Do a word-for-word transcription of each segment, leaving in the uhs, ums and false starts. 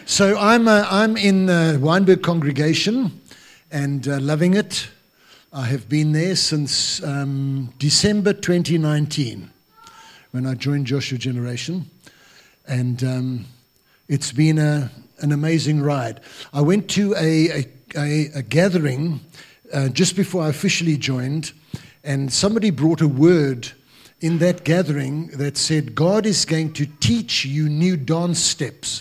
So I'm uh, I'm in the Wynberg congregation and uh, loving it. I have been there since um, December twenty nineteen when I joined Joshua Generation, and um, it's been a, an amazing ride. I went to a, a, a, a gathering uh, just before I officially joined, and somebody brought a word in that gathering that said, God is going to teach you new dance steps.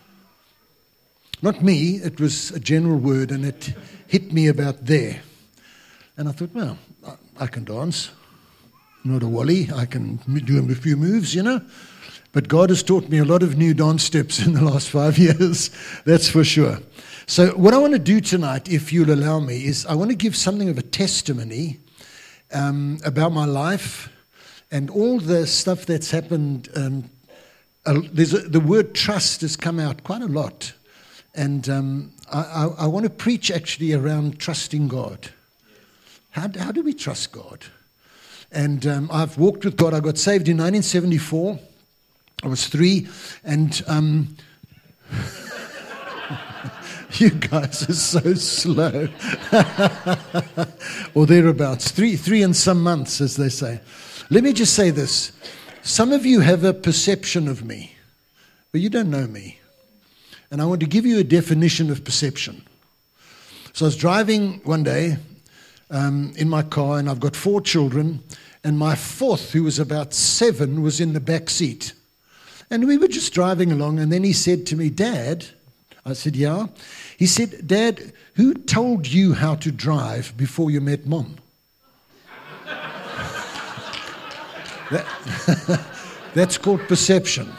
Not me, it was a general word, and it hit me about there. And I thought, well, I can dance. I'm not a wally. I can do a few moves, you know. But God has taught me a lot of new dance steps in the last five years, that's for sure. So what I want to do tonight, if you'll allow me, is I want to give something of a testimony um, about my life and all the stuff that's happened. Um, uh, there's a, the word trust has come out quite a lot. And um, I, I, I want to preach actually around trusting God. How, how do we trust God? And um, I've walked with God. I got saved in nineteen seventy-four. I was three. And um, you guys are so slow. Or thereabouts. Three, three and some months, as they say. Let me just say this. Some of you have a perception of me, but you don't know me. And I want to give you a definition of perception. So I was driving one day um, in my car, and I've got four children, and my fourth, who was about seven, was in the back seat. And we were just driving along, and then he said to me, Dad, I said, yeah. He said, Dad, who told you how to drive before you met Mom? that, that's called perception.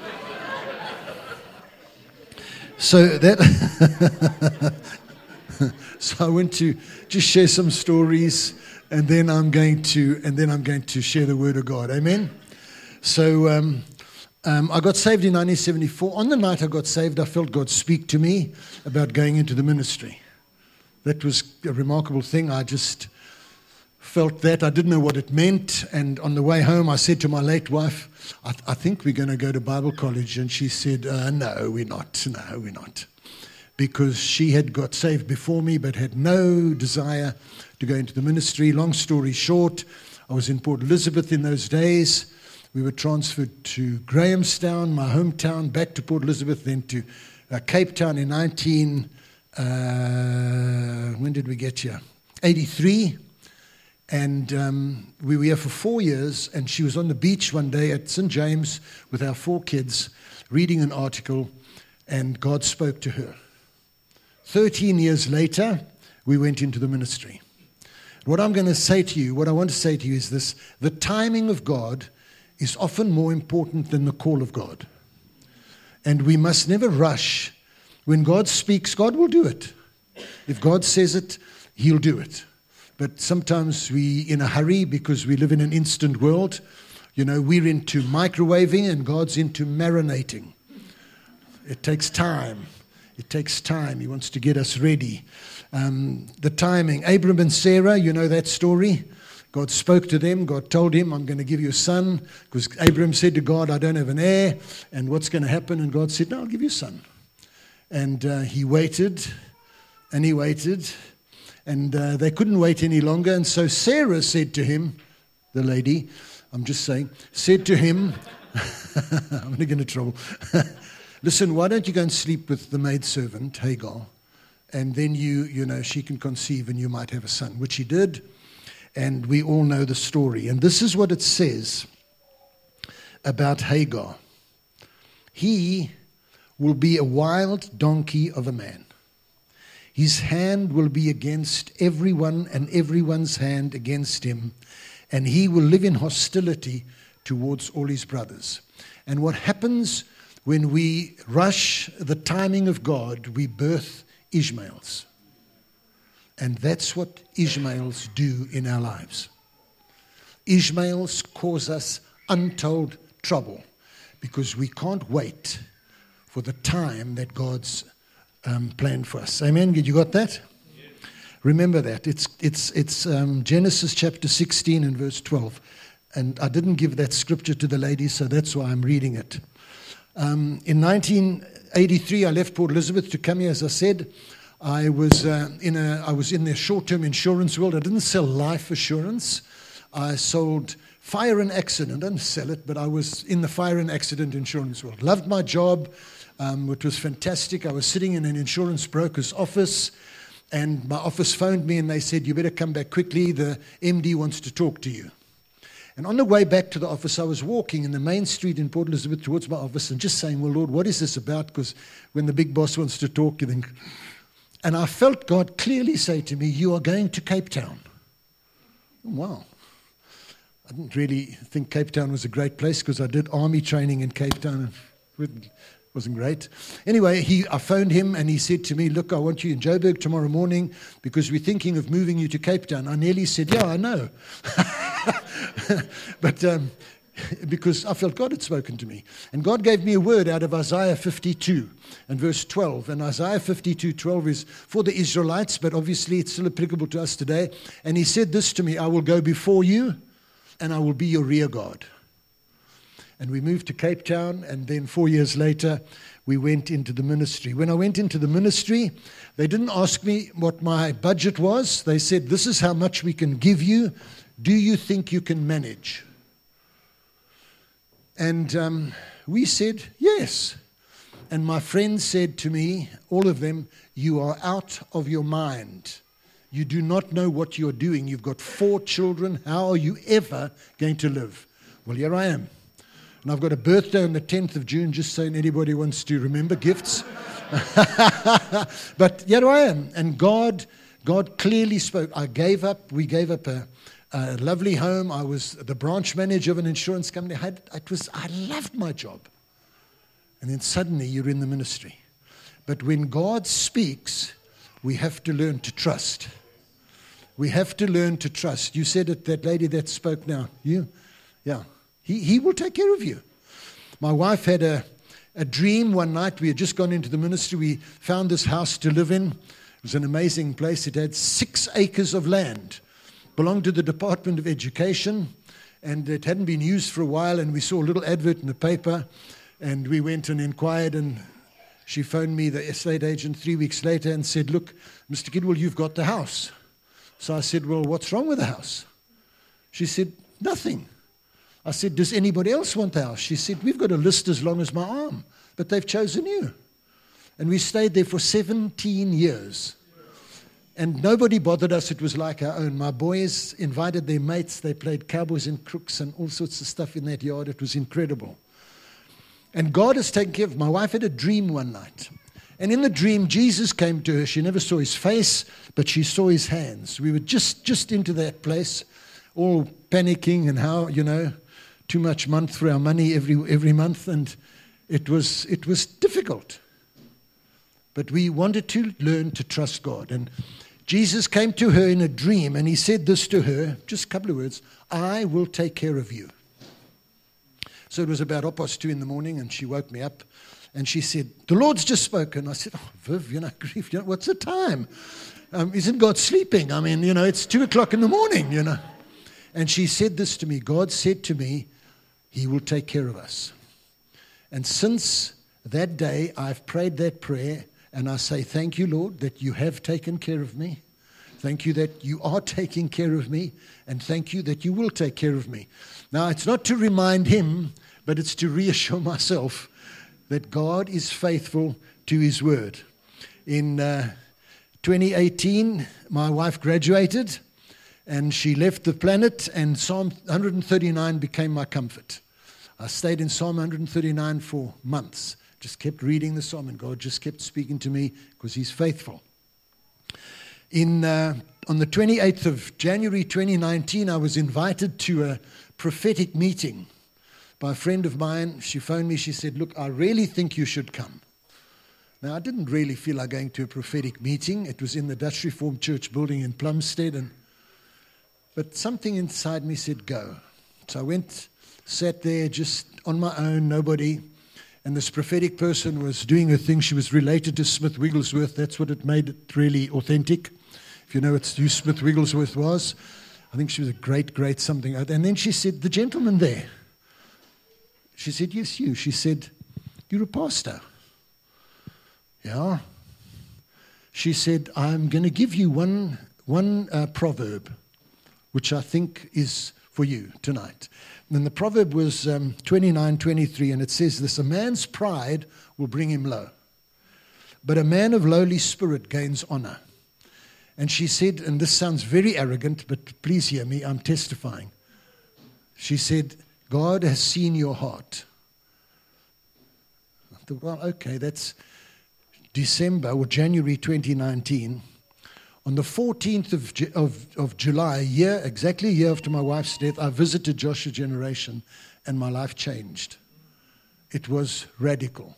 So that, so I went to just share some stories, and then I'm going to, and then I'm going to share the word of God. Amen. So um, um, I got saved in nineteen seventy-four. On the night I got saved, I felt God speak to me about going into the ministry. That was a remarkable thing. I just felt that. I didn't know what it meant. And on the way home, I said to my late wife, I, th- I think we're going to go to Bible college. And she said, uh, no, we're not. No, we're not. Because she had got saved before me, but had no desire to go into the ministry. Long story short, I was in Port Elizabeth in those days. We were transferred to Grahamstown, my hometown, back to Port Elizabeth, then to uh, Cape Town in nineteen, uh, when did we get here? eighty-three. And um, we were here for four years, and she was on the beach one day at Saint James with our four kids, reading an article, and God spoke to her. Thirteen years later, we went into the ministry. What I'm going to say to you, what I want to say to you is this: the timing of God is often more important than the call of God. And we must never rush. When God speaks, God will do it. If God says it, He'll do it. But sometimes we in a hurry because we live in an instant world. You know, we're into microwaving and God's into marinating. It takes time. It takes time. He wants to get us ready. Um, the timing. Abram and Sarah, you know that story. God spoke to them. God told him, I'm going to give you a son. Because Abram said to God, I don't have an heir. And what's going to happen? And God said, no, I'll give you a son. And uh, he waited and he waited. And uh, they couldn't wait any longer. And so Sarah said to him, the lady, I'm just saying, said to him, I'm going to get into trouble. Listen, why don't you go and sleep with the maidservant, Hagar, and then you, you know, she can conceive and you might have a son, which he did. And we all know the story. And this is what it says about Hagar. He will be a wild donkey of a man. His hand will be against everyone and everyone's hand against him. And he will live in hostility towards all his brothers. And what happens when we rush the timing of God, we birth Ishmaels. And that's what Ishmaels do in our lives. Ishmaels cause us untold trouble because we can't wait for the time that God's um, planned for us. Amen? You got that? Yes. Remember that. It's it's it's um, Genesis chapter sixteen and verse twelve. And I didn't give that scripture to the ladies, so that's why I'm reading it. Um, in nineteen eighty-three, I left Port Elizabeth to come here, as I said. I was uh, in a, I was in the short-term insurance world. I didn't sell life assurance. I sold fire and accident. I didn't sell it, but I was in the fire and accident insurance world. Loved my job. Um, it was fantastic. I was sitting in an insurance broker's office, and my office phoned me, and they said, you better come back quickly. The M D wants to talk to you. And on the way back to the office, I was walking in the main street in Port Elizabeth towards my office and just saying, well, Lord, what is this about? Because when the big boss wants to talk, you think... And I felt God clearly say to me, you are going to Cape Town. Wow. I didn't really think Cape Town was a great place because I did army training in Cape Town. It wasn't great. Anyway, he, I phoned him and he said to me, look, I want you in Joburg tomorrow morning because we're thinking of moving you to Cape Town. I nearly said, yeah, I know. but um, because I felt God had spoken to me. And God gave me a word out of Isaiah fifty-two and verse twelve. And Isaiah fifty-two twelve is for the Israelites, but obviously it's still applicable to us today. And he said this to me, I will go before you and I will be your rear guard. And we moved to Cape Town, and then four years later, we went into the ministry. When I went into the ministry, they didn't ask me what my budget was. They said, this is how much we can give you. Do you think you can manage? And um, we said, yes. And my friends said to me, all of them, you are out of your mind. You do not know what you're doing. You've got four children. How are you ever going to live? Well, here I am. And I've got a birthday on the tenth of June, just saying anybody wants to remember gifts. But here I am. And God, God clearly spoke. I gave up. We gave up a, a lovely home. I was the branch manager of an insurance company. I, had, it was, I loved my job. And then suddenly you're in the ministry. But when God speaks, we have to learn to trust. We have to learn to trust. You said it, that lady that spoke now. You? Yeah. He, he will take care of you. My wife had a, a dream one night. We had just gone into the ministry. We found this house to live in. It was an amazing place. It had six acres of land. Belonged to the Department of Education. And it hadn't been used for a while. And we saw a little advert in the paper. And we went and inquired. And she phoned me, the estate agent, three weeks later and said, look, Mister Kidwell, you've got the house. So I said, well, what's wrong with the house? She said, nothing. I said, does anybody else want the house? She said, we've got a list as long as my arm, but they've chosen you. And we stayed there for seventeen years. And nobody bothered us. It was like our own. My boys invited their mates. They played cowboys and crooks and all sorts of stuff in that yard. It was incredible. And God has taken care of. My wife had a dream one night. And in the dream, Jesus came to her. She never saw his face, but she saw his hands. We were just, just into that place, all panicking and how, you know, too much month for our money every every month, and it was it was difficult. But we wanted to learn to trust God. And Jesus came to her in a dream, and he said this to her, just a couple of words, I will take care of you. So it was about half past two in the morning, and she woke me up, and she said, the Lord's just spoken. I said, oh, Viv, you know, grief, you know, what's the time? Um, isn't God sleeping? I mean, you know, it's two o'clock in the morning, you know. And she said this to me, God said to me, he will take care of us. And since that day, I've prayed that prayer, and I say, thank you, Lord, that you have taken care of me. Thank you that you are taking care of me, and thank you that you will take care of me. Now, it's not to remind him, but it's to reassure myself that God is faithful to his word. In uh, twenty eighteen, my wife graduated, and she left the planet, and Psalm one thirty-nine became my comfort. I stayed in Psalm one thirty-nine for months. Just kept reading the Psalm, and God just kept speaking to me because he's faithful. In uh, on the twenty-eighth of January twenty nineteen, I was invited to a prophetic meeting by a friend of mine. She phoned me. She said, look, I really think you should come. Now, I didn't really feel like going to a prophetic meeting. It was in the Dutch Reformed Church building in Plumstead, and but something inside me said, go. So I went, sat there just on my own, nobody. And this prophetic person was doing her thing. She was related to Smith Wigglesworth. That's what it made it really authentic. If you know it's who Smith Wigglesworth was. I think she was a great, great something. And then she said, the gentleman there. She said, yes, you. She said, you're a pastor. Yeah. She said, I'm going to give you one, one uh, proverb, which I think is for you tonight. And the proverb was um, twenty-nine twenty-three, and it says this: a man's pride will bring him low, but a man of lowly spirit gains honor. And she said, and this sounds very arrogant, but please hear me, I'm testifying. She said, God has seen your heart. I thought, well, okay, that's December or January twenty nineteen. On the fourteenth of, of, of July, a year, exactly a year after my wife's death, I visited Joshua Generation, and my life changed. It was radical.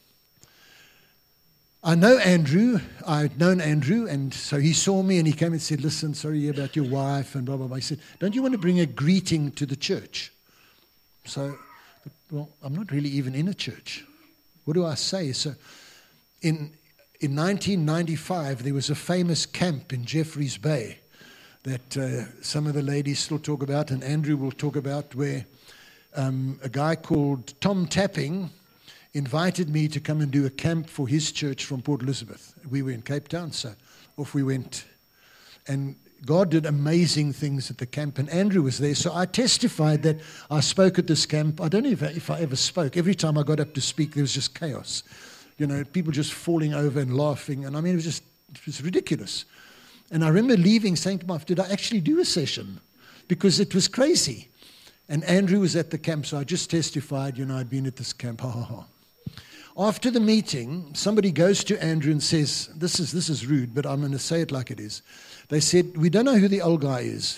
I know Andrew. I'd known Andrew, and so he saw me, and he came and said, listen, sorry about your wife, and blah, blah, blah. He said, don't you want to bring a greeting to the church? So, well, I'm not really even in a church. What do I say? So, in... In nineteen ninety-five, there was a famous camp in Jeffreys Bay that uh, some of the ladies still talk about, and Andrew will talk about, where um, a guy called Tom Tapping invited me to come and do a camp for his church from Port Elizabeth. We were in Cape Town, so off we went. And God did amazing things at the camp, and Andrew was there. So I testified that I spoke at this camp. I don't know if I, if I ever spoke. Every time I got up to speak, there was just chaos. You know, people just falling over and laughing. And I mean, it was just, it was ridiculous. And I remember leaving, saying to my wife, did I actually do a session? Because it was crazy. And Andrew was at the camp, so I just testified, you know, I'd been at this camp, ha, ha, ha. After the meeting, somebody goes to Andrew and says, this is, this is rude, but I'm going to say it like it is. They said, we don't know who the old guy is.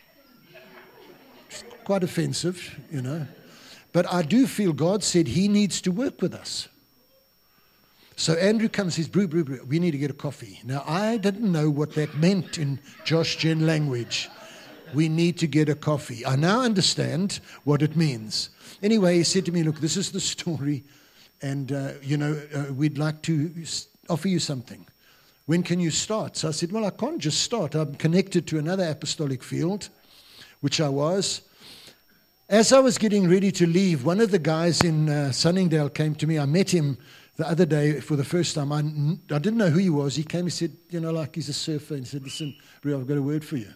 It's quite offensive, you know. But I do feel God said he needs to work with us. So Andrew comes and says, brew, brew, brew, we need to get a coffee. Now, I didn't know what that meant in Josh Gen language. We need to get a coffee. I now understand what it means. Anyway, he said to me, look, this is the story, and, uh, you know, uh, we'd like to offer you something. When can you start? So I said, well, I can't just start. I'm connected to another apostolic field, which I was. As I was getting ready to leave, one of the guys in uh, Sunningdale came to me. I met him the other day for the first time. I, I didn't know who he was. He came and said, you know, like he's a surfer. And he said, listen, Bro, I've got a word for you.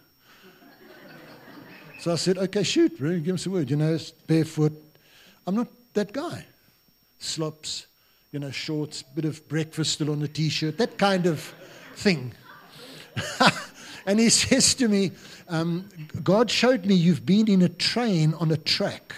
So I said, okay, shoot, bro, give us a word. You know, barefoot. I'm not that guy. Slops, you know, shorts, bit of breakfast still on the T-shirt, that kind of thing. And he says to me, um, God showed me you've been in a train on a track.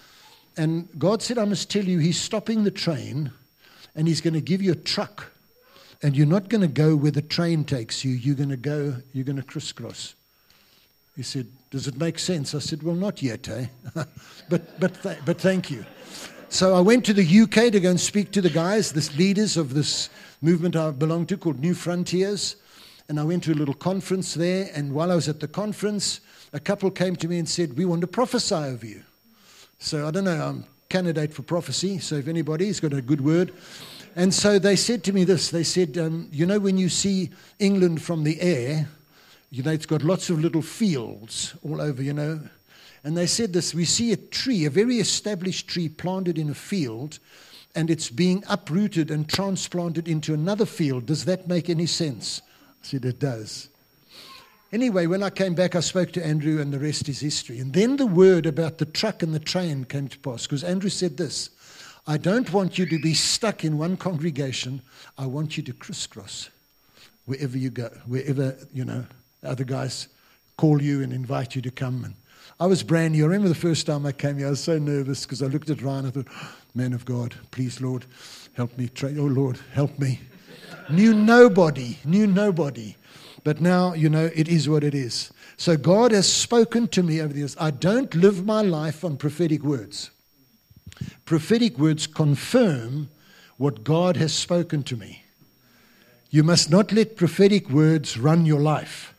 And God said, I must tell you, he's stopping the train, and he's going to give you a truck. And you're not going to go where the train takes you. You're going to go, you're going to crisscross. He said, does it make sense? I said, well, not yet, eh? but, but, th- but thank you. So I went to the U K to go and speak to the guys, the leaders of this movement I belong to called New Frontiers. And I went to a little conference there. And while I was at the conference, a couple came to me and said, we want to prophesy over you. So I don't know, I'm a candidate for prophecy. So if anybody's got a good word. And so they said to me this. They said, um, you know, when you see England from the air, you know, it's got lots of little fields all over, you know. And they said this, we see a tree, a very established tree planted in a field, and it's being uprooted and transplanted into another field. Does that make any sense? I said, it does. Anyway, when I came back, I spoke to Andrew, and the rest is history. And then the word about the truck and the train came to pass, because Andrew said this, I don't want you to be stuck in one congregation. I want you to crisscross wherever you go, wherever, you know, other guys call you and invite you to come. And I was brand new. I remember the first time I came here, I was so nervous because I looked at Ryan and I thought, man of God, please, Lord, help me. Tra- oh, Lord, help me. Knew nobody, knew nobody. But now, you know, it is what it is. So God has spoken to me over the years. I don't live my life on prophetic words. Prophetic words confirm what God has spoken to me. You must not let prophetic words run your life.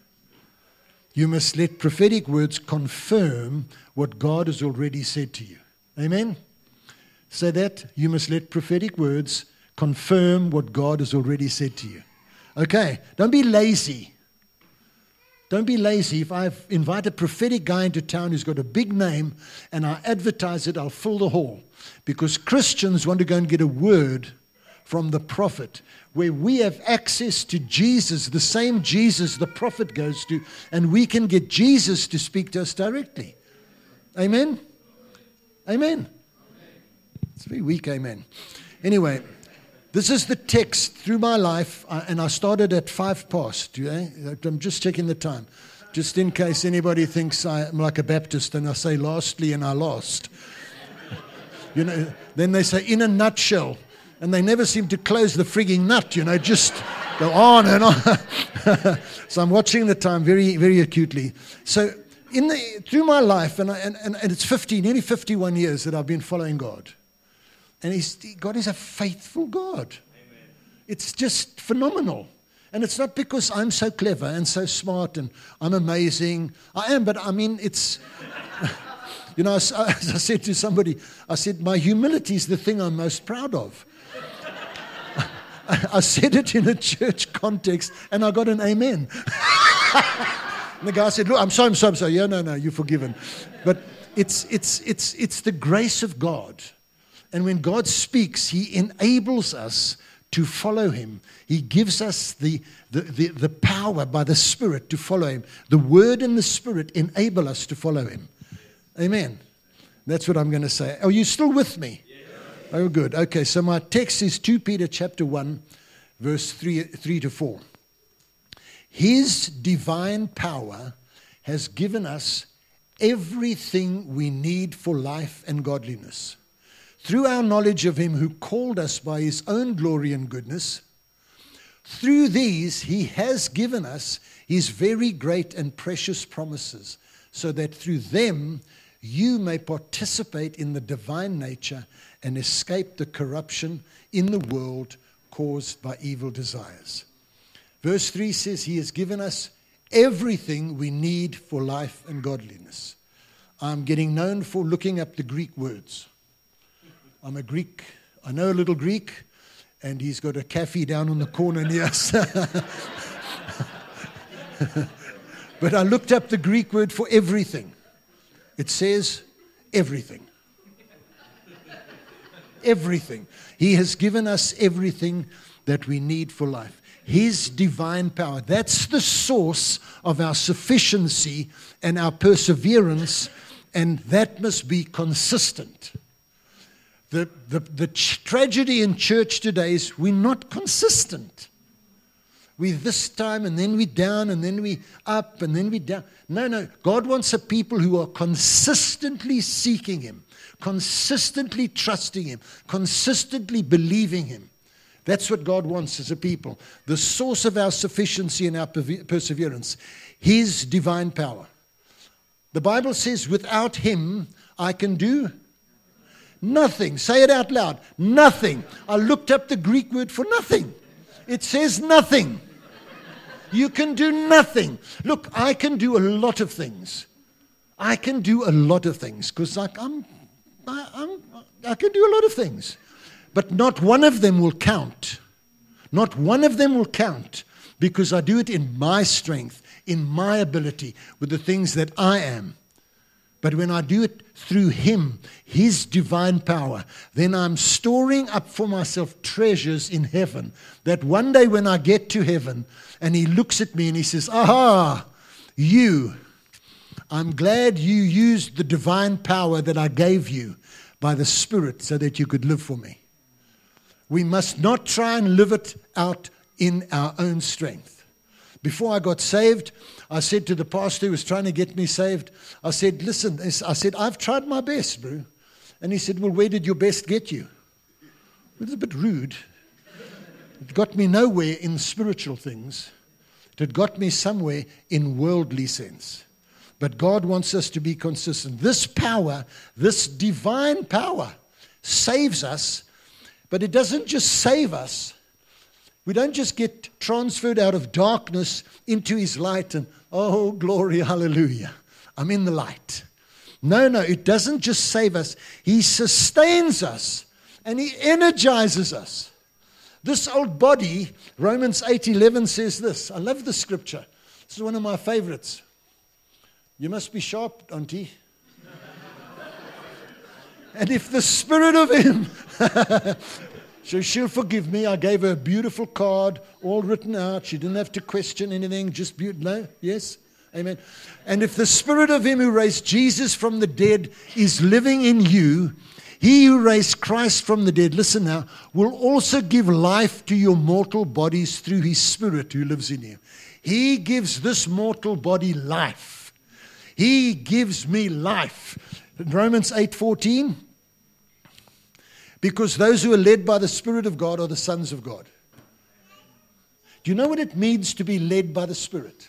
You must let prophetic words confirm what God has already said to you. Amen? Say that. You must let prophetic words confirm what God has already said to you. Okay, don't be lazy. Don't be lazy. If I invite a prophetic guy into town who's got a big name and I advertise it, I'll fill the hall. Because Christians want to go and get a word from the prophet, where we have access to Jesus, the same Jesus the prophet goes to, and we can get Jesus to speak to us directly. Amen? Amen? It's very weak, amen. Anyway, this is the text through my life, uh, and I started at five past. Eh? I'm just checking the time, just in case anybody thinks I'm like a Baptist and I say lastly and I lost. You know, then they say in a nutshell, and they never seem to close the frigging nut, you know, just go on and on. So I'm watching the time very, very acutely. So in the, through my life, and, I, and, and, and it's fifty, nearly fifty-one years that I've been following God. And he's, God is a faithful God. Amen. It's just phenomenal. And it's not because I'm so clever and so smart and I'm amazing. I am, but I mean, it's... You know, as I said to somebody, I said, my humility is the thing I'm most proud of. I said it in a church context, and I got an amen. And the guy said, look, I'm sorry, I'm sorry, I'm sorry. Yeah, no, no, you're forgiven. But it's, it's, it's, it's the grace of God. And when God speaks, he enables us to follow him. He gives us the, the, the, the power by the Spirit to follow him. The Word and the Spirit enable us to follow him. Amen. That's what I'm going to say. Are you still with me? Yes. Oh, good. Okay, so my text is Second Peter chapter one, verse three, three to four. His divine power has given us everything we need for life and godliness, through our knowledge of him who called us by his own glory and goodness. Through these he has given us his very great and precious promises, so that through them you may participate in the divine nature and escape the corruption in the world caused by evil desires. Verse three says, he has given us everything we need for life and godliness. I'm getting known for looking up the Greek words. I'm a Greek. I know a little Greek, and he's got a cafe down on the corner near us. But I looked up the Greek word for everything. It says everything. Everything. He has given us everything that we need for life. His divine power. That's the source of our sufficiency and our perseverance, and that must be consistent. The, the, the tragedy in church today is we're not consistent. We this time, and then we down, and then we up, and then we down. No, no. God wants a people who are consistently seeking him, consistently trusting him, consistently believing him. That's what God wants as a people. The source of our sufficiency and our perseverance, his divine power. The Bible says, without him, I can do nothing. Say it out loud. Nothing. I looked up the Greek word for nothing. It says nothing. You can do nothing. Look, I can do a lot of things. I can do a lot of things because like I'm, I, I'm, I can do a lot of things. But not one of them will count. Not one of them will count because I do it in my strength, in my ability, with the things that I am. But when I do it through him, his divine power, then I'm storing up for myself treasures in heaven that one day when I get to heaven and he looks at me and he says, aha, you, I'm glad you used the divine power that I gave you by the Spirit so that you could live for me. We must not try and live it out in our own strength. Before I got saved, I said to the pastor who was trying to get me saved, I said, listen, I said, I've tried my best, bro. And he said, well, where did your best get you? It was a bit rude. It got me nowhere in spiritual things. It had got me somewhere in worldly sense. But God wants us to be consistent. This power, this divine power, saves us, but it doesn't just save us. We don't just get transferred out of darkness into his light and, oh, glory, hallelujah, I'm in the light. No, no, it doesn't just save us. He sustains us and he energizes us. This old body, Romans eight eleven says this. I love the scripture. This is one of my favorites. You must be sharp, auntie. And if the spirit of him... So she'll forgive me. I gave her a beautiful card, all written out. She didn't have to question anything, just beautiful. No? Yes? Amen. And if the Spirit of Him who raised Jesus from the dead is living in you, He who raised Christ from the dead, listen now, will also give life to your mortal bodies through His Spirit who lives in you. He gives this mortal body life. He gives me life. Romans eight fourteen. Because those who are led by the Spirit of God are the sons of God. Do you know what it means to be led by the Spirit?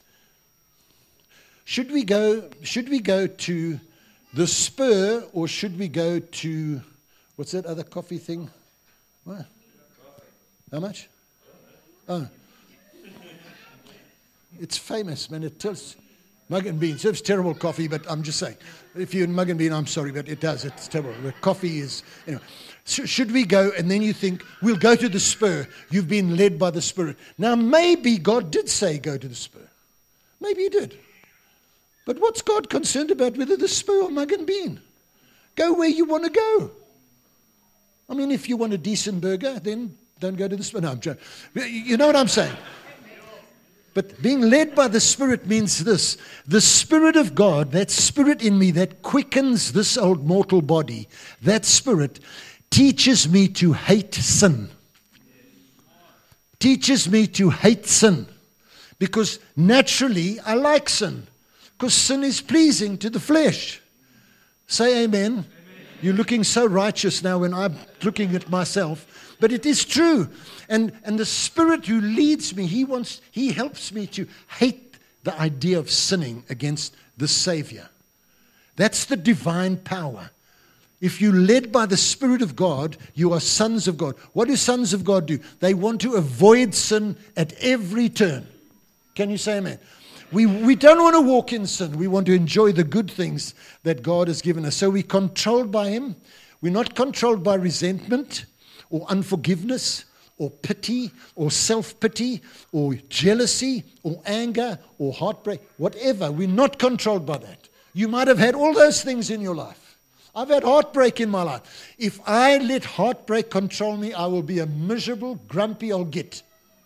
Should we go, should we go to the Spur, or should we go to, what's that other coffee thing? What? How much? Oh. It's famous, man. It tells Mug and Bean. Serves terrible coffee, but I'm just saying. If you're in Mug and Bean, I'm sorry, but it does. It's terrible. The coffee is, you know. So should we go, and then you think, we'll go to the Spur. You've been led by the Spirit. Now, maybe God did say go to the Spur. Maybe He did. But what's God concerned about whether the Spur or Mug and Bean? Go where you want to go. I mean, if you want a decent burger, then don't go to the Spur. No, I'm joking. You know what I'm saying? But being led by the Spirit means this. The Spirit of God, that Spirit in me that quickens this old mortal body, that Spirit teaches me to hate sin. Teaches me to hate sin. Because naturally, I like sin. Because sin is pleasing to the flesh. Say amen. Amen. You're looking so righteous now when I'm looking at myself. But it is true. And, and the Spirit who leads me, He wants, He helps me to hate the idea of sinning against the Savior. That's the divine power. If you're led by the Spirit of God, you are sons of God. What do sons of God do? They want to avoid sin at every turn. Can you say amen? We, we don't want to walk in sin. We want to enjoy the good things that God has given us. So we're controlled by Him. We're not controlled by resentment or unforgiveness or pity or self-pity or jealousy or anger or heartbreak, whatever. We're not controlled by that. You might have had all those things in your life. I've had heartbreak in my life. If I let heartbreak control me, I will be a miserable, grumpy old git.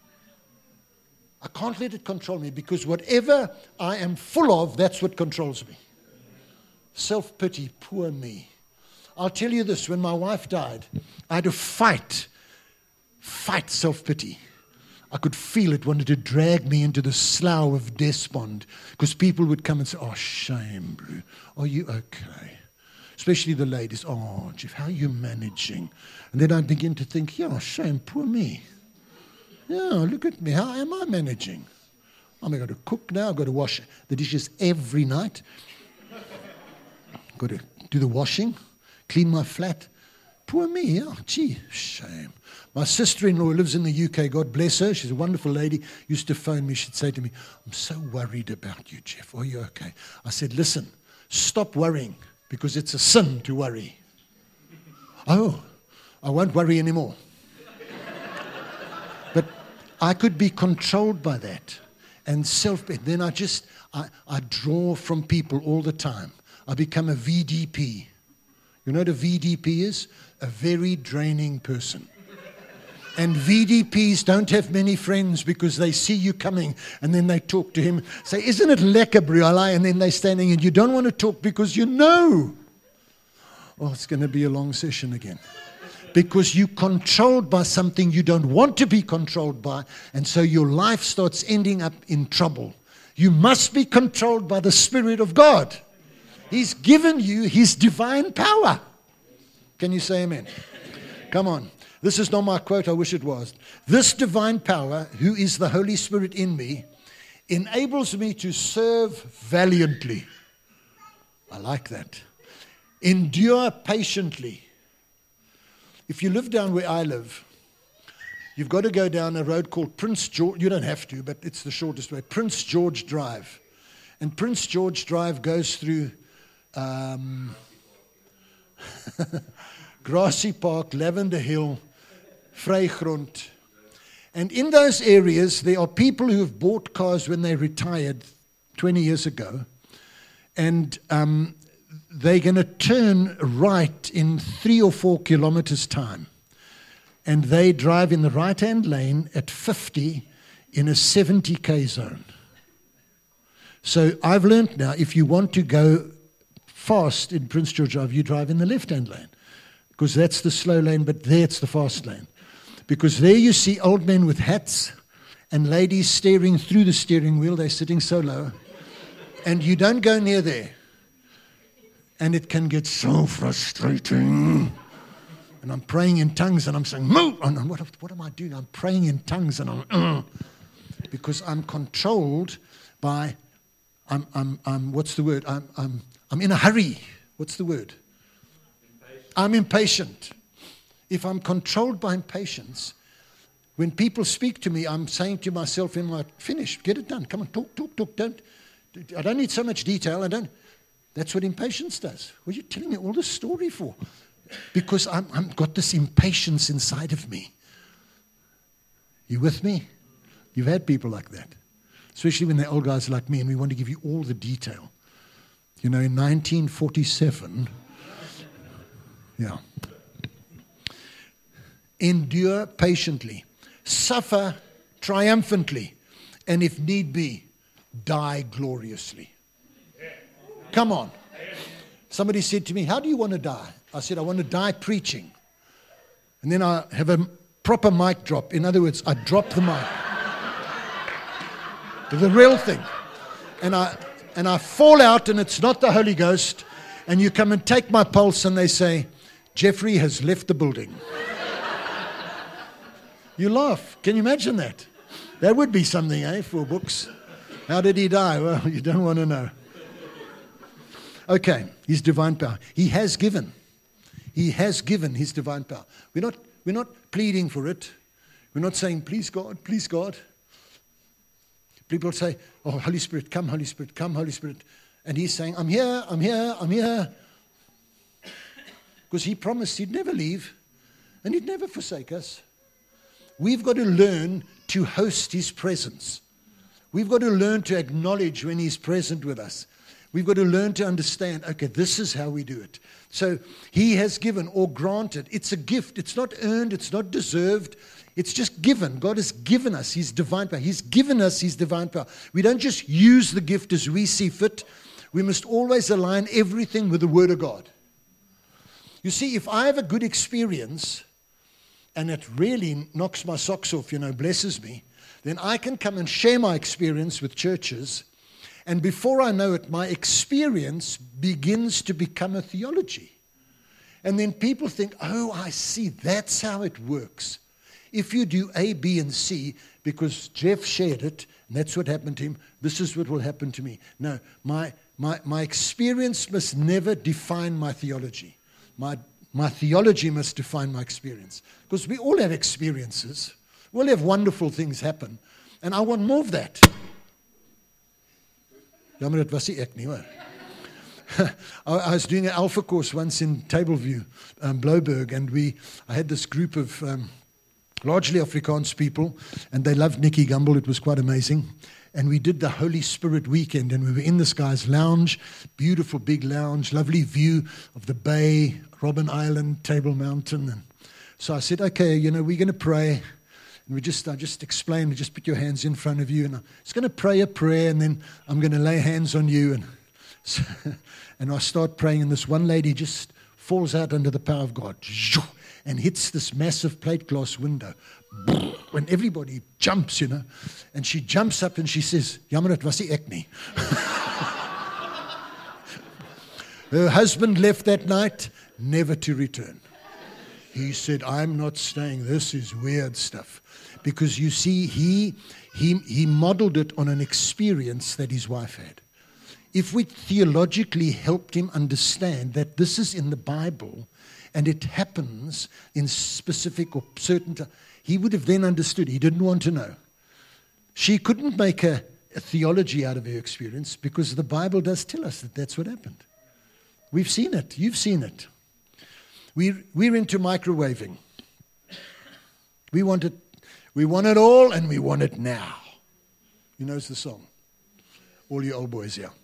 I can't let it control me, because whatever I am full of, that's what controls me. Self-pity, poor me. I'll tell you this, when my wife died, I had to fight, fight self-pity. I could feel it wanted to drag me into the slough of despond, because people would come and say, oh, shame, Blue. Are you okay? Especially the ladies. Oh, Jeff, how are you managing? And then I'd begin to think, yeah, shame, poor me. Yeah, look at me. How am I managing? I'm going to cook now. I've got to wash the dishes every night. Got to do the washing, clean my flat. Poor me. Yeah, gee, shame. My sister-in-law lives in the U K. God bless her. She's a wonderful lady. Used to phone me. She'd say to me, I'm so worried about you, Jeff. Are you okay? I said, listen, stop worrying, because it's a sin to worry. Oh, I won't worry anymore. But I could be controlled by that and self. Then I just, I, I draw from people all the time. I become a V D P. You know what a V D P is? A very draining person. And V D Ps don't have many friends, because they see you coming and then they talk to him. Say, isn't it lekker, Briala? And then they're standing and you don't want to talk because you know. Oh, it's going to be a long session again. Because you're controlled by something you don't want to be controlled by, and so your life starts ending up in trouble. You must be controlled by the Spirit of God. He's given you His divine power. Can you say amen? Come on. This is not my quote. I wish it was. This divine power, who is the Holy Spirit in me, enables me to serve valiantly. I like that. Endure patiently. If you live down where I live, you've got to go down a road called Prince George. You don't have to, but it's the shortest way. Prince George Drive. And Prince George Drive goes through um, Grassy Park, Lavender Hill, Vrygrond. And in those areas, there are people who have bought cars when they retired twenty years ago. And um, they're going to turn right in three or four kilometers' time. and they drive in the right-hand lane at fifty in a seventy k zone. So I've learned now, if you want to go fast in Prince George Drive, you drive in the left-hand lane, because that's the slow lane, but there it's the fast lane. Because there you see old men with hats and ladies staring through the steering wheel. They're sitting so low. And you don't go near there. And it can get so frustrating. And I'm praying in tongues and I'm saying, move! And what, what am I doing? I'm praying in tongues and I'm, uh, because I'm controlled by, I'm, I'm, I'm, what's the word? I'm, I'm, I'm in a hurry. What's the word? Impatient. I'm impatient. If I'm controlled by impatience, when people speak to me, I'm saying to myself in my, finish, get it done. Come on, talk, talk, talk. Don't, I don't need so much detail. I don't. That's what impatience does. What are you telling me all this story for? Because I'm, I've got this impatience inside of me. You with me? You've had people like that. Especially when they're old guys like me and we want to give you all the detail. You know, in nineteen forty-seven, yeah. Endure patiently, suffer triumphantly, and if need be, die gloriously. Come on. Somebody said to me, how do you want to die? I said, I want to die preaching. And then I have a proper mic drop. In other words, I drop the mic. The real thing. And I, and I fall out, and it's not the Holy Ghost. And you come and take my pulse, and they say, Jeffrey has left the building. You laugh. Can you imagine that? That would be something, eh, for books. How did he die? Well, you don't want to know. Okay, his divine power. He has given. He has given his divine power. We're not, we're not pleading for it. We're not saying, please God, please God. People say, oh, Holy Spirit, come, Holy Spirit, come, Holy Spirit. And he's saying, I'm here, I'm here, I'm here. Because he promised he'd never leave and he'd never forsake us. We've got to learn to host his presence. We've got to learn to acknowledge when he's present with us. We've got to learn to understand, okay, this is how we do it. So he has given or granted. It's a gift. It's not earned. It's not deserved. It's just given. God has given us his divine power. He's given us his divine power. We don't just use the gift as we see fit. We must always align everything with the Word of God. You see, if I have a good experience, and it really knocks my socks off, you know, blesses me, then I can come and share my experience with churches. And before I know it, my experience begins to become a theology. And then people think, oh, I see, that's how it works. If you do A, B, and C, because Jeff shared it, and that's what happened to him, this is what will happen to me. No, my my my experience must never define my theology. My My theology must define my experience. Because we all have experiences. We all have wonderful things happen. And I want more of that. Jammer, dit was nie ek nie, hoor. I was doing an Alpha course once in Tableview, um, Blouberg, and we, I had this group of um, largely Afrikaans people, and they loved Nicky Gumbel. It was quite amazing. And we did the Holy Spirit weekend, and we were in this guy's lounge, beautiful big lounge, lovely view of the bay, Robben Island, Table Mountain. And so I said, okay, you know, we're going to pray. And we just, I just explained, just put your hands in front of you, and I'm just going to pray a prayer, and then I'm going to lay hands on you. And so, and I start praying, and this one lady just falls out under the power of God and hits this massive plate glass window. When everybody jumps, you know, and she jumps up and she says, Jammer, dit was nie ek nie. Her husband left that night, never to return. He said, I'm not staying. This is weird stuff. Because you see, he, he, he modeled it on an experience that his wife had. If we theologically helped him understand that this is in the Bible and it happens in specific or certain times, he would have then understood. He didn't want to know. She couldn't make a, a theology out of her experience because the Bible does tell us that that's what happened. We've seen it. You've seen it. We're, we're into microwaving. We want it, we want it all, and we want it now. You know the song? All you old boys here.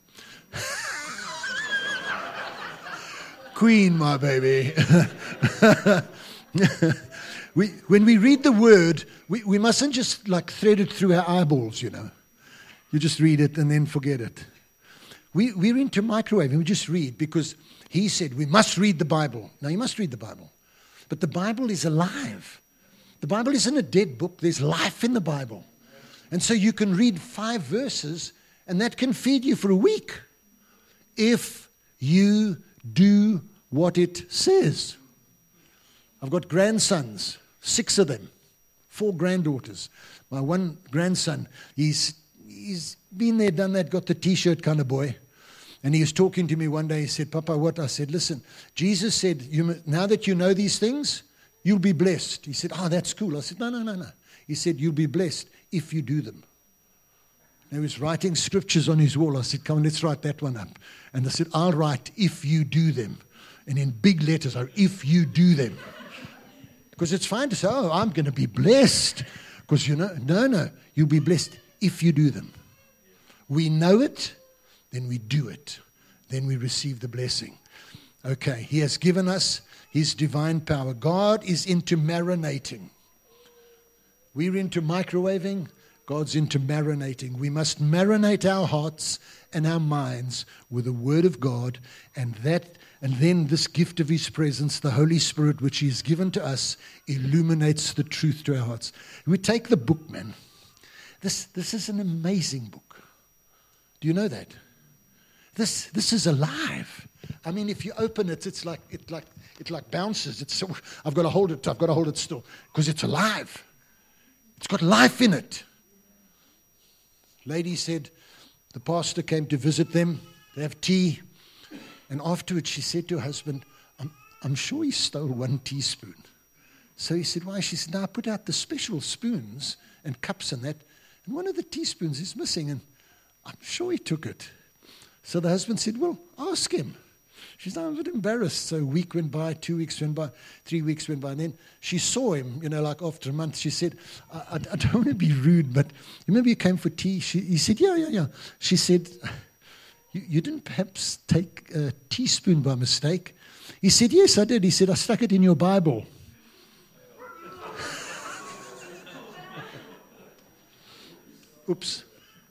Queen, my baby. we, when we read the word, we, we mustn't just like thread it through our eyeballs, you know. You just read it and then forget it. We, we're into microwaving. We just read because he said we must read the Bible. Now, you must read the Bible. But the Bible is alive. The Bible isn't a dead book. There's life in the Bible. And so you can read five verses, and that can feed you for a week if you do what it says. I've got grandsons, six of them, four granddaughters. My one grandson, he's he's been there, done that, got the T-shirt kind of boy. And he was talking to me one day. He said, Papa, what? I said, listen, Jesus said, you, now that you know these things, you'll be blessed. He said, oh, that's cool. I said, no, no, no, no. He said, you'll be blessed if you do them. And he was writing scriptures on his wall. I said, come on, let's write that one up. And I said, I'll write if you do them. And in big letters, if you do them. Because it's fine to say, oh, I'm going to be blessed. Because, you know, no, no, you'll be blessed if you do them. We know it, then we do it. Then we receive the blessing. Okay, he has given us his divine power. God is into marinating. We're into microwaving. God's into marinating. We must marinate our hearts and our minds with the Word of God, and that, and then this gift of His presence, the Holy Spirit, which He has given to us, illuminates the truth to our hearts. We take the book, man. This this is an amazing book. Do you know that? This this is alive. I mean, if you open it, it's like it like it like bounces. It's so, I've got to hold it. I've got to hold it still because it's alive. It's got life in it. Lady said the pastor came to visit them. They have tea. And afterwards she said to her husband, I'm, I'm sure he stole one teaspoon. So he said, why? She said, no, I put out the special spoons and cups and that. And one of the teaspoons is missing. And I'm sure he took it. So the husband said, well, ask him. She's now a bit embarrassed. So a week went by, two weeks went by, three weeks went by. And then she saw him, you know, like after a month. She said, I, I, I don't want to be rude, but you remember you came for tea? She, he said, yeah, yeah, yeah. She said, you, you didn't perhaps take a teaspoon by mistake? He said, yes, I did. He said, I stuck it in your Bible. Oops.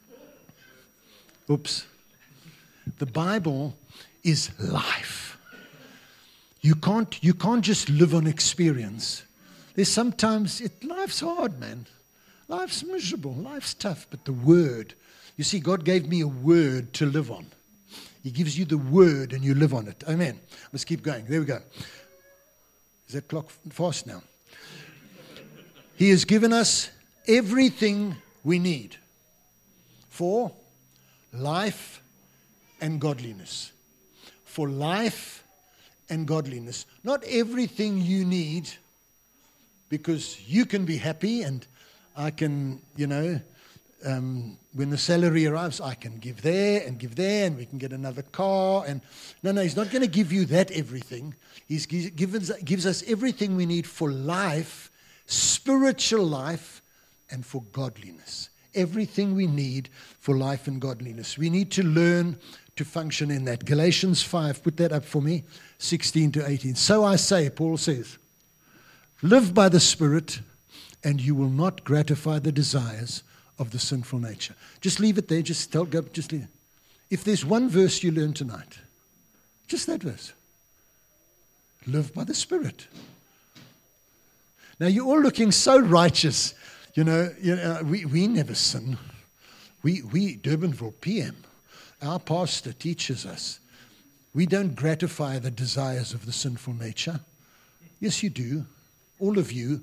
Oops. The Bible is life. You can't, you can't just live on experience. There's sometimes, it, life's hard, man. Life's miserable. Life's tough. But the Word, you see, God gave me a Word to live on. He gives you the Word and you live on it. Amen. Let's keep going. There we go. Is that clock fast now? He has given us everything we need for life and godliness. For life and godliness. Not everything you need, because you can be happy and I can, you know, um, when the salary arrives, I can give there and give there and we can get another car. And no, no, He's not going to give you that everything. He's given, gives us everything we need for life, spiritual life, and for godliness. Everything we need for life and godliness. We need to learn to function in that. Galatians five, put that up for me, sixteen to eighteen. So I say, Paul says, live by the Spirit, and you will not gratify the desires of the sinful nature. Just leave it there. Just tell God, just leave it. If there's one verse you learn tonight, just that verse. Live by the Spirit. Now you're all looking so righteous. You know, you know we, we never sin. We, we, Durbanville P M, our pastor teaches us, we don't gratify the desires of the sinful nature. Yes, you do. All of you.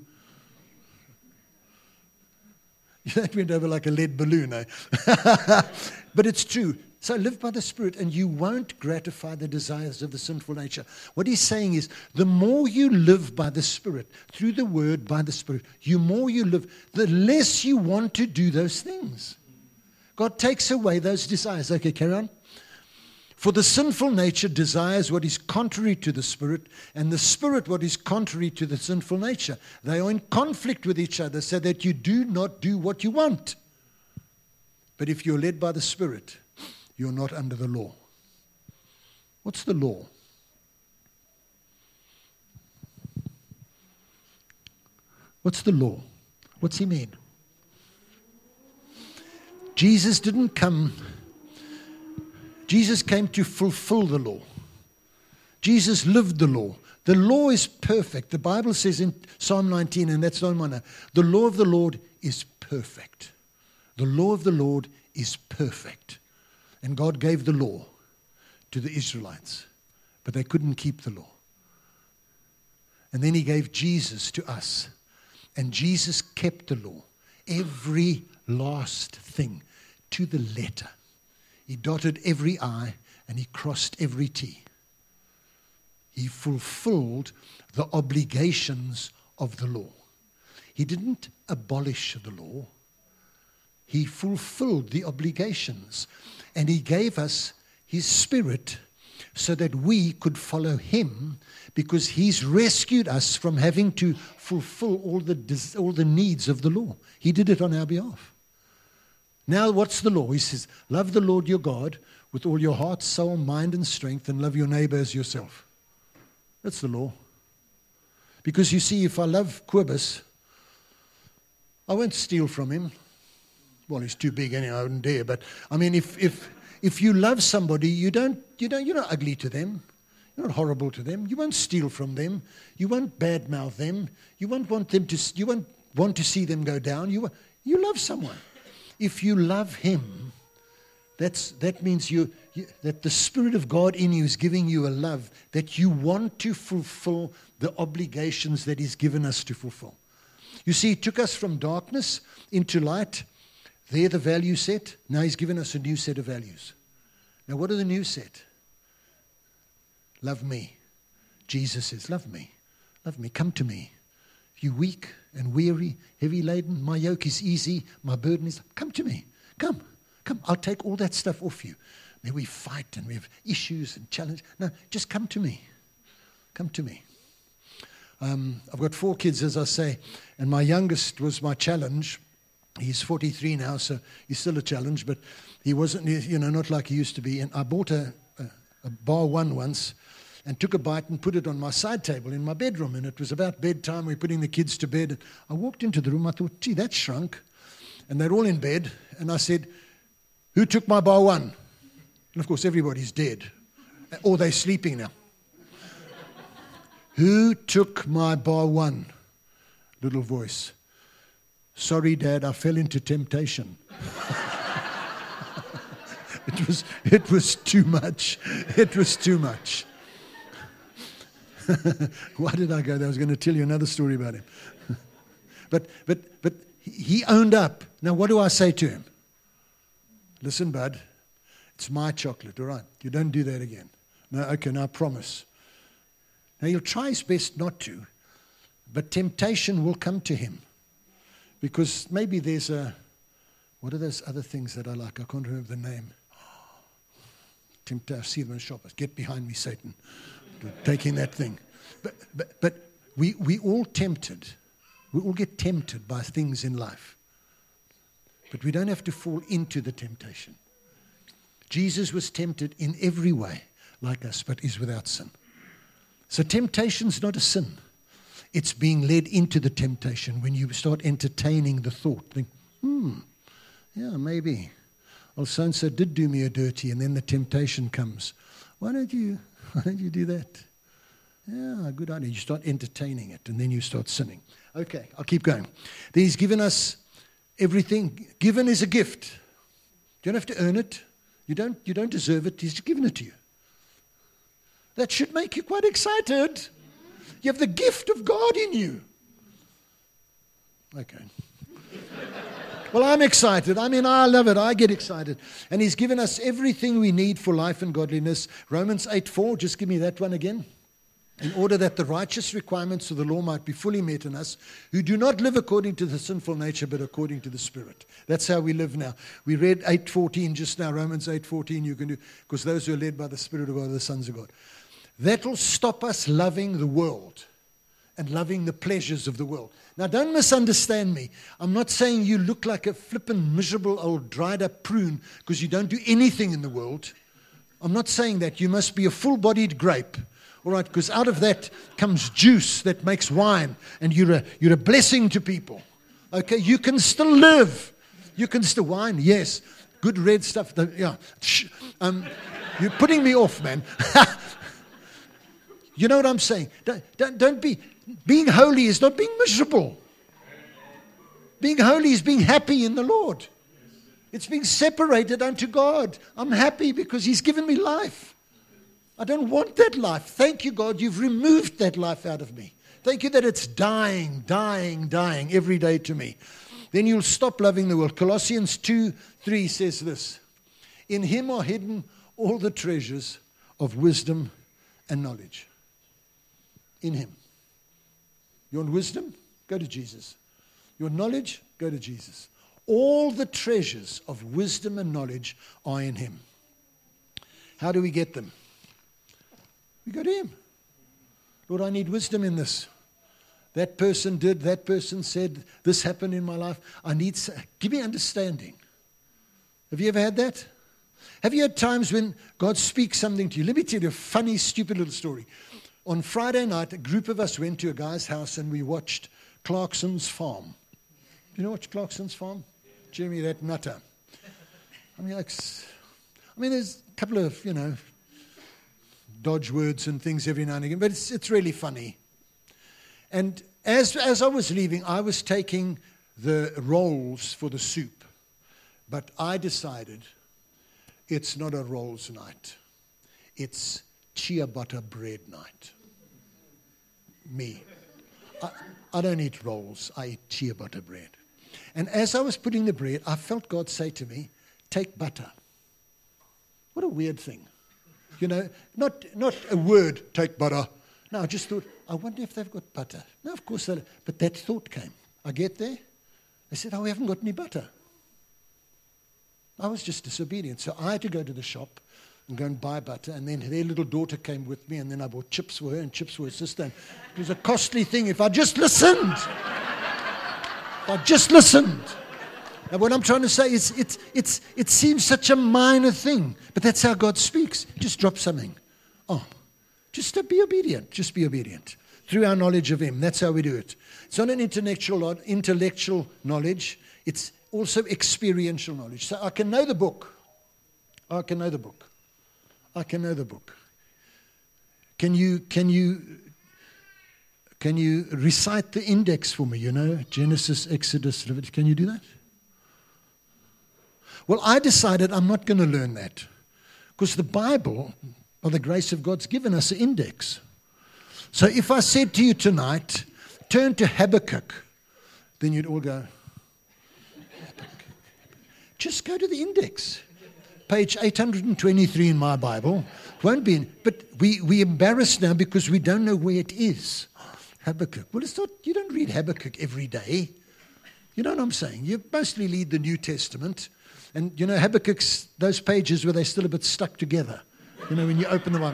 That went over like a lead balloon, eh? But it's true. So live by the Spirit and you won't gratify the desires of the sinful nature. What he's saying is, the more you live by the Spirit, through the Word, by the Spirit, the more you live, the less you want to do those things. God takes away those desires. Okay, carry on. For the sinful nature desires what is contrary to the Spirit, and the Spirit what is contrary to the sinful nature. They are in conflict with each other so that you do not do what you want. But if you're led by the Spirit, you're not under the law. What's the law? What's the law? What's he mean? Jesus didn't come, Jesus came to fulfill the law. Jesus lived the law. The law is perfect. The Bible says in Psalm nineteen, and that's Psalm one, the law of the Lord is perfect. The law of the Lord is perfect. And God gave the law to the Israelites, but they couldn't keep the law. And then he gave Jesus to us, and Jesus kept the law, every last thing, to the letter. He dotted every I and he crossed every T. He fulfilled the obligations of the law. He didn't abolish the law. He fulfilled the obligations. And he gave us his Spirit so that we could follow him, because he's rescued us from having to fulfill all the, all the needs of the law. He did it on our behalf. Now, what's the law? He says, love the Lord your God with all your heart, soul, mind, and strength, and love your neighbor as yourself. That's the law. Because you see, if I love Quibus, I won't steal from him. Well, he's too big anyway, I wouldn't dare. But I mean, if if if you love somebody, you don't you don't you're not ugly to them. You're not horrible to them. You won't steal from them. You won't badmouth them. You won't want them to you won't want to see them go down. You you love someone. If you love him, that's that means you, you that the Spirit of God in you is giving you a love that you want to fulfill the obligations that he's given us to fulfill. You see, he took us from darkness into light. There the value set. Now he's given us a new set of values. Now what are the new set? Love me. Jesus says, love me. Love me. Come to me. If you're weak and weary, heavy laden, my yoke is easy, my burden is, come to me. Come. Come. I'll take all that stuff off you. Then we fight and we have issues and challenges. No, just come to me. Come to me. Um, I've got four kids, as I say, and my youngest was my challenge. He's forty-three now, so he's still a challenge, but he wasn't, you know, not like he used to be. And I bought a, a, a bar one once and took a bite and put it on my side table in my bedroom. And it was about bedtime. We were putting the kids to bed. I walked into the room. I thought, gee, that shrunk. And they're all in bed. And I said, who took my bar one? And of course, everybody's dead. Or they're sleeping now. Who took my bar one? Little voice. Sorry, Dad, I fell into temptation. it was it was too much. It was too much. Why did I go there? I was going to tell you another story about him. but but but he owned up. Now what do I say to him? Listen, bud, it's my chocolate, all right? You don't do that again. No, okay, now I promise. Now he'll try his best not to, but temptation will come to him. Because maybe there's a, what are those other things that I like? I can't remember the name. Temptation, I see them in shoppers. Get behind me, Satan. Taking that thing. But but but we we all tempted. We all get tempted by things in life. But we don't have to fall into the temptation. Jesus was tempted in every way, like us, but is without sin. So temptation's not a sin. It's being led into the temptation when you start entertaining the thought. Think, hmm, yeah, maybe. Well, so-and-so did do me a dirty, and then the temptation comes. Why don't you, why don't you do that? Yeah, good idea. You start entertaining it, and then you start sinning. Okay, I'll keep going. Then he's given us everything. Given is a gift. You don't have to earn it. You don't, you don't deserve it. He's given it to you. That should make you quite excited. You have the gift of God in you. Okay. Well, I'm excited. I mean, I love it. I get excited. And he's given us everything we need for life and godliness. Romans eight four, just give me that one again. In order that the righteous requirements of the law might be fully met in us, who do not live according to the sinful nature, but according to the Spirit. That's how we live now. We read eight fourteen just now, Romans eight fourteen, you can do, because those who are led by the Spirit of God are the sons of God. That'll stop us loving the world and loving the pleasures of the world. Now, don't misunderstand me. I'm not saying you look like a flippin' miserable old dried up prune because you don't do anything in the world. I'm not saying that. You must be a full-bodied grape All right, because out of that comes juice that makes wine, and you're a, you're a blessing to people. Okay, you can still live. You can still wine, yes. Good red stuff. The, yeah, um, you're putting me off, man. You know what I'm saying? Don't, don't, don't be, being holy is not being miserable. Being holy is being happy in the Lord. It's being separated unto God. I'm happy because He's given me life. I don't want that life. Thank you, God, you've removed that life out of me. Thank you that it's dying, dying, dying every day to me. Then you'll stop loving the world. Colossians two three says this. In Him are hidden all the treasures of wisdom and knowledge. In Him. You want wisdom? Go to Jesus. You want knowledge? Go to Jesus. All the treasures of wisdom and knowledge are in Him. How do we get them? We go to Him. Lord, I need wisdom in this. That person did, that person said, this happened in my life. I need, give me understanding. Have you ever had that? Have you had times when God speaks something to you? Let me tell you a funny, stupid little story. On Friday night, a group of us went to a guy's house and we watched Clarkson's Farm. Do you know what Clarkson's Farm? Jeremy, that nutter. I mean, like, I mean, there's a couple of, you know, dodge words and things every now and again, but it's it's really funny. And as as I was leaving, I was taking the rolls for the soup, but I decided it's not a rolls night. It's chia butter bread night. Me. I, I don't eat rolls. I eat chia butter bread. And as I was putting the bread, I felt God say to me, take butter. What a weird thing. You know, not not a word, take butter. No, I just thought, I wonder if they've got butter. No, of course, they but that thought came. I get there. They said, oh, we haven't got any butter. I was just disobedient. So I had to go to the shop and go and buy butter. And then their little daughter came with me, and then I bought chips for her and chips for her sister. And it was a costly thing. If I just listened, if I just listened. And what I'm trying to say is, it's, it's, it seems such a minor thing, but that's how God speaks. Just drop something. Oh, just to be obedient. Just be obedient. Through our knowledge of Him. That's how we do it. It's not an intellectual, intellectual knowledge. It's also experiential knowledge. So I can know the book. I can know the book. I can know the book. Can you, can you, can you recite the index for me? You know, Genesis, Exodus, Leviticus. Can you do that? Well, I decided I'm not going to learn that. Because the Bible, by the grace of God, has given us an index. So if I said to you tonight, turn to Habakkuk, then you'd all go, Habakkuk. Just go to the index. Page eight hundred twenty-three in my Bible. Won't be in, but we, we're embarrassed now because we don't know where it is. Habakkuk. Well, it's not, you don't read Habakkuk every day. You know what I'm saying? You mostly read the New Testament. And, you know, Habakkuk's, those pages where they're still a bit stuck together. You know, when you open them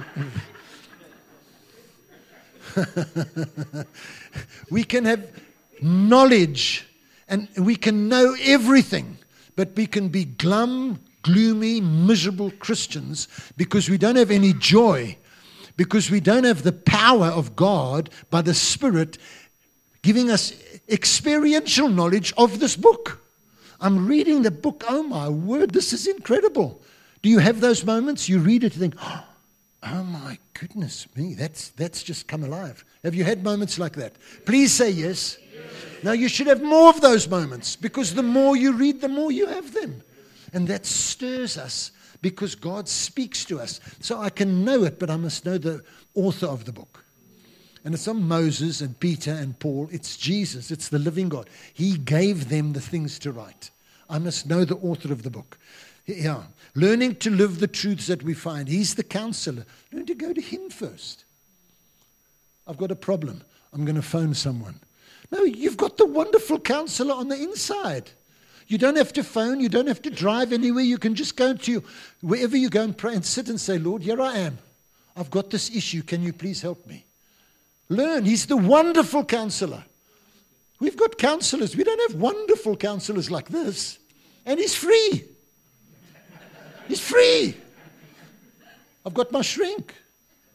up. We can have knowledge and we can know everything, but we can be glum, gloomy, miserable Christians because we don't have any joy, because we don't have the power of God by the Spirit giving us experiential knowledge of this book. I'm reading the book. Oh, my word, this is incredible. Do you have those moments? You read it and think, oh, my goodness me, that's that's just come alive. Have you had moments like that? Please say yes. Yes. Now, you should have more of those moments because the more you read, the more you have them. And that stirs us because God speaks to us. So I can know it, but I must know the author of the book. And it's not Moses and Peter and Paul. It's Jesus. It's the living God. He gave them the things to write. I must know the author of the book. Yeah. Learning to live the truths that we find. He's the counselor. Learn to go to Him first. I've got a problem. I'm going to phone someone. No, you've got the wonderful counselor on the inside. You don't have to phone. You don't have to drive anywhere. You can just go to wherever you go and pray and sit and say, Lord, here I am. I've got this issue. Can you please help me? Learn. He's the wonderful counselor. We've got counselors. We don't have wonderful counselors like this. And He's free. He's free. I've got my shrink.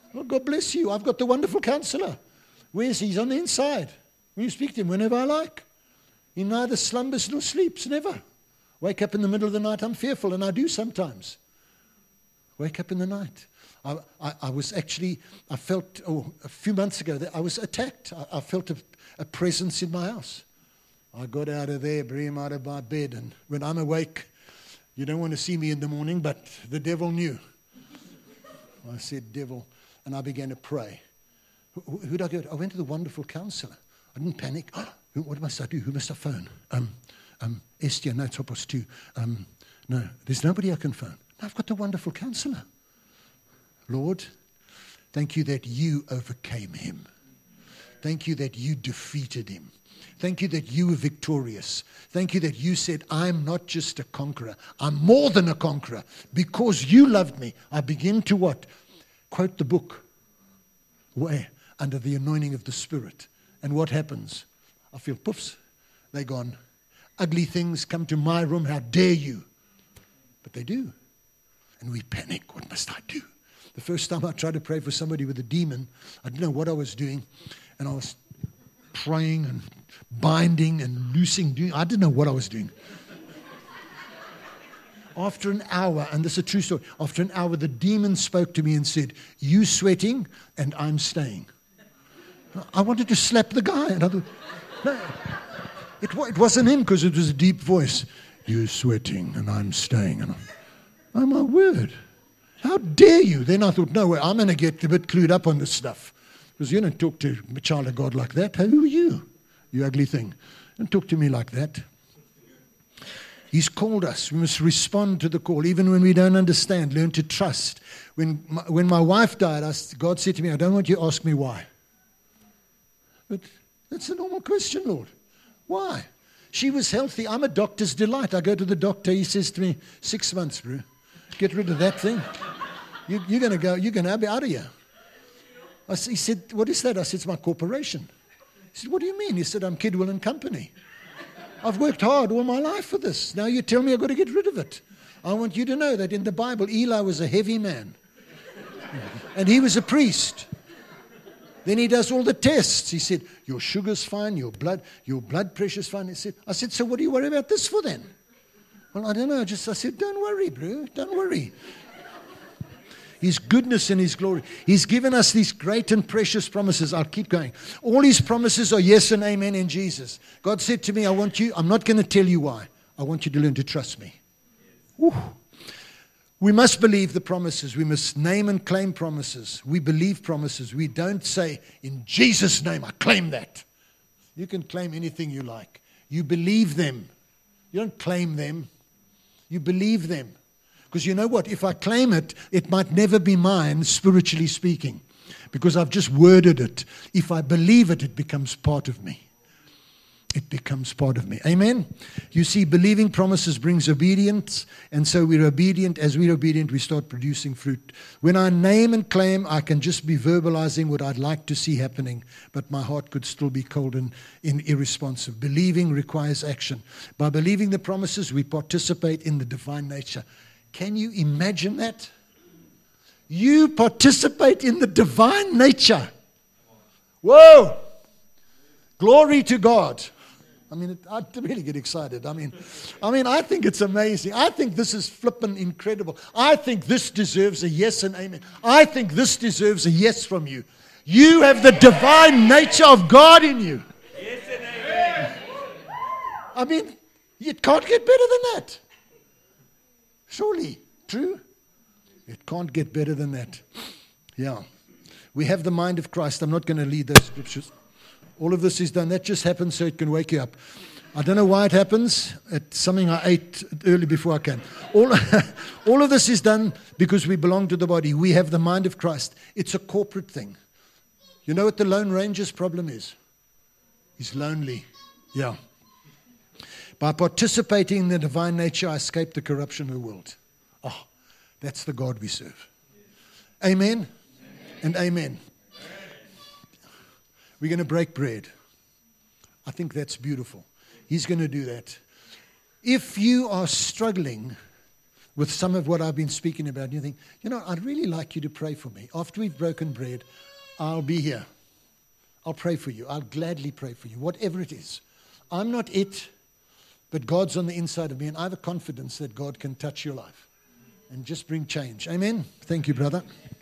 Well, God bless you. I've got the wonderful counselor. Where's he? He's on the inside. When you speak to him whenever I like. He neither slumbers nor sleeps, never. Wake up in the middle of the night, I'm fearful, and I do sometimes. Wake up in the night. I, I, I was actually, I felt, oh, a few months ago, that I was attacked. I, I felt a, a presence in my house. I got out of there, brought him out of my bed, and when I'm awake, you don't want to see me in the morning, but the devil knew. I said, devil, and I began to pray. Who, who did I go to? I went to the wonderful counselor. I didn't panic. Oh, what must I do? Who must I phone? Um, um, Estia, no, it's Hopos too. Um, no, there's nobody I can phone. No, I've got the wonderful counselor. Lord, thank you that you overcame him. Thank you that you defeated him. Thank you that you were victorious. Thank you that you said, I'm not just a conqueror. I'm more than a conqueror. Because you loved me. I begin to what? Quote the book. Where? Under the anointing of the Spirit. And what happens? I feel poofs. They're gone. Ugly things come to my room. How dare you? But they do. And we panic. What must I do? The first time I tried to pray for somebody with a demon, I didn't know what I was doing. And I was praying and binding and loosing. Doing, I didn't know what I was doing. After an hour, and this is a true story, after an hour, the demon spoke to me and said, you sweating and I'm staying. I wanted to slap the guy. And I thought, no, it, it wasn't him because it was a deep voice. You sweating and I'm staying. And I, oh, my word. How dare you? Then I thought, no way, I'm going to get a bit clued up on this stuff. Because you don't talk to a child of God like that. Who are you? You ugly thing. Don't talk to me like that. He's called us. We must respond to the call, even when we don't understand. Learn to trust. When my, when my wife died, I, God said to me, I don't want you to ask me why. But that's a normal question, Lord. Why? She was healthy. I'm a doctor's delight. I go to the doctor. He says to me, six months, bro. Get rid of that thing. You, you're going to go, you're going to be out of here. I, he said, what is that? I said, it's my corporation. He said, what do you mean? He said, I'm Kidwell and Company. I've worked hard all my life for this. Now you tell me I've got to get rid of it. I want you to know that in the Bible, Eli was a heavy man. And he was a priest. Then he does all the tests. He said, your sugar's fine, your blood, your blood pressure's fine. He said, I said, so what do you worry about this for then? Well, I don't know. Just I said, don't worry, bro. Don't worry. His goodness and his glory. He's given us these great and precious promises. I'll keep going. All his promises are yes and amen in Jesus. God said to me, I want you, I'm not going to tell you why. I want you to learn to trust me. Woo. We must believe the promises. We must name and claim promises. We believe promises. We don't say, in Jesus' name, I claim that. You can claim anything you like. You believe them. You don't claim them. You believe them. Because you know what? If I claim it, it might never be mine, spiritually speaking. Because I've just worded it. If I believe it, it becomes part of me. It becomes part of me. Amen? You see, believing promises brings obedience. And so we're obedient. As we're obedient, we start producing fruit. When I name and claim, I can just be verbalizing what I'd like to see happening. But my heart could still be cold and, and irresponsive. Believing requires action. By believing the promises, we participate in the divine nature. Can you imagine that? You participate in the divine nature. Whoa! Glory to God. I mean, it, I really get excited. I mean, I mean, I think it's amazing. I think this is flippin' incredible. I think this deserves a yes and amen. I think this deserves a yes from you. You have the divine nature of God in you. Yes and amen. I mean, it can't get better than that. Surely, true? It can't get better than that. Yeah. We have the mind of Christ. I'm not going to lead those scriptures. All of this is done. That just happens so it can wake you up. I don't know why it happens. It's something I ate early before I came. All, all of this is done because we belong to the body. We have the mind of Christ. It's a corporate thing. You know what the Lone Ranger's problem is? He's lonely. Yeah. By participating in the divine nature, I escape the corruption of the world. Oh, that's the God we serve. Amen, amen. And amen. We're going to break bread. I think that's beautiful. He's going to do that. If you are struggling with some of what I've been speaking about, and you think, you know, I'd really like you to pray for me. After we've broken bread, I'll be here. I'll pray for you. I'll gladly pray for you, whatever it is. I'm not it, but God's on the inside of me, and I have a confidence that God can touch your life and just bring change. Amen? Thank you, brother.